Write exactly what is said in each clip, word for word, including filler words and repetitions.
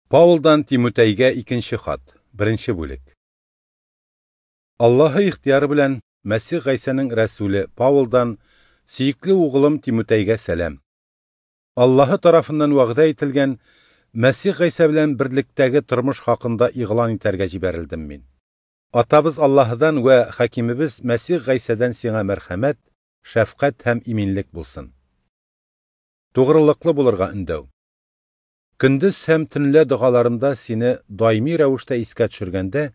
Павылдан Тимотейгә икенче хат, беренче бүлек. Аллаһы ихтияры белән Мәсих Гайсаның рәсүле Павылдан сөйекле угылым Тимотейгә сәлам. Аллаһы тарафыннан вәгъдә ителгән Мәсих Гайса белән берлектәге тормыш хакында игълан итәргә җибәрелдем мин. Атабыз Аллаһыдан вә хакимыбыз Мәсих Гайсадан сиңа мәрхәмәт, шәфкать һәм иминлек булсын. Тугрылыклы булырга өндәү. Көндез һәм төнлә дугаларымда сине даими рәвештә искә төшергәндә,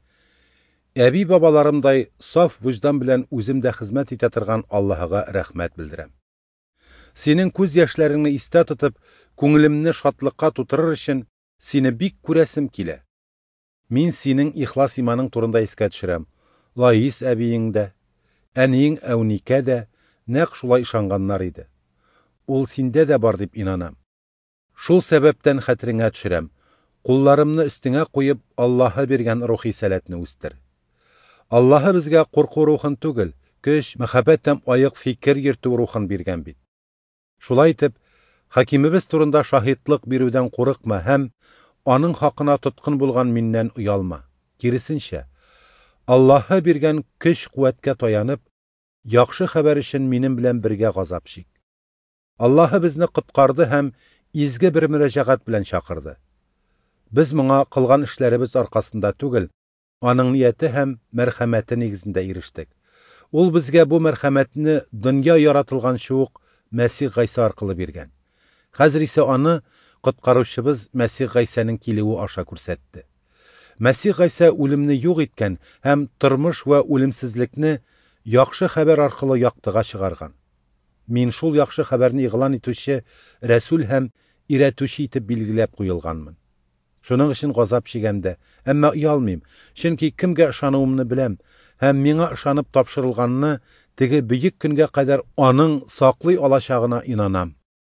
әби бабаларымдай саф вөҗдан белән үземдә хезмәт итә торган Аллаһыга рәхмәт белдерәм. Синең күз яшьләреңне истә тотып, күңелемне шатлыкка тутырыр өчен сине бик күрәсем килә. Мин синең ихлас иманың турында искә төшерәм. Лаис әбиең дә, әниең Әүникә дә нәкъ шулай ышанганнар иде. Ул синдә дә бар дип инанам. Шул сәбәптән хәтереңә төшерәм. Кулларымны өстеңә куеп, Аллаһы биргән рухи сәләтне үстер. Аллаһы безгә курку рухын түгел, көч, мәхәббәт һәм аек фикер йөртү рухын биргән бит. Шулай итеп, хакимыбыз турында шаһитлык бирүдән курыкма һәм аның хакына тоткын булган миннән уялма. Киресенчә, Аллаһы биргән көч-куәткә таянып, яхшы хәбәр өчен минем белән бергә газап чик. Аллаһы безне коткарды һәм изге бер мөрәҗәгать белән чакырды. Без моңа кылган эшләребез аркасында түгел, аның нияте һәм мәрхәмәте нигезендә ирештек. Ул безгә бу мәрхәмәтне дөнья яратылганчы ук Мәсих Гайса аркылы биргән. Хәзер исә аны коткаручыбыз Мәсих Гайсаның килүе аша күрсәтте. Мәсих Гайса үлемне юк иткән һәм тормыш вә үлемсезлекне яхшы хәбәр аркылы яктыга чыгарган. Мин шул яхшы хәбәрне игълан итүче рәсүл һәм иретүче итеп билгеләп куелганмын. Шуның өчен газап чигәмдә, әмма уялмыйм, чөнки кемгә ышануымны беләм һәм миңа ышанып тапшырылганны теге бөек көнгә кадәр аның саклый алачагына инанам.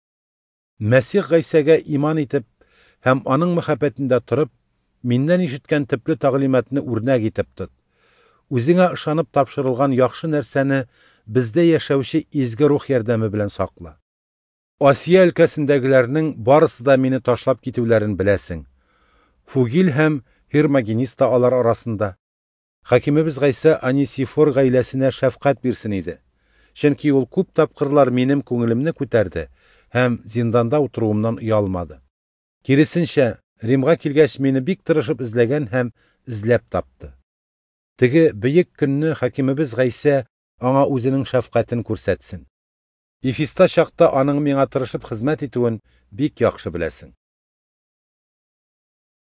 Мәсих Гайсәгә иман итеп һәм аның мәхәббәтендә торып, миннән ишеткән төпле тәгълиматны үрнәк итеп тот. Үзеңә ышанып тапшырылган яхшы нәрсәне бездә яшәүче изге рух ярдәме белән сакла. Асия өлкәсендәгеләрнең барысы да мине ташлап китүләрен беләсең. Фугил һәм Хермогенис та алар арасында. Хакимыбыз Гайса Анисифор гаиләсенә шәфкать бирсен иде. Чөнки ул күп тапкырлар минем күңелемне күтәрде һәм зинданда утыруымнан уялмады. Киресенчә, Римга килгәч мине бик тырышып эзләгән һәм эзләп тапты. Теге бөек көнне хакимыбыз Гайса аңа үзенең шәфкатен күрсәтсен. Ефеста чакта аның миңа тырышып хезмәт итүен бик яхшы беләсең.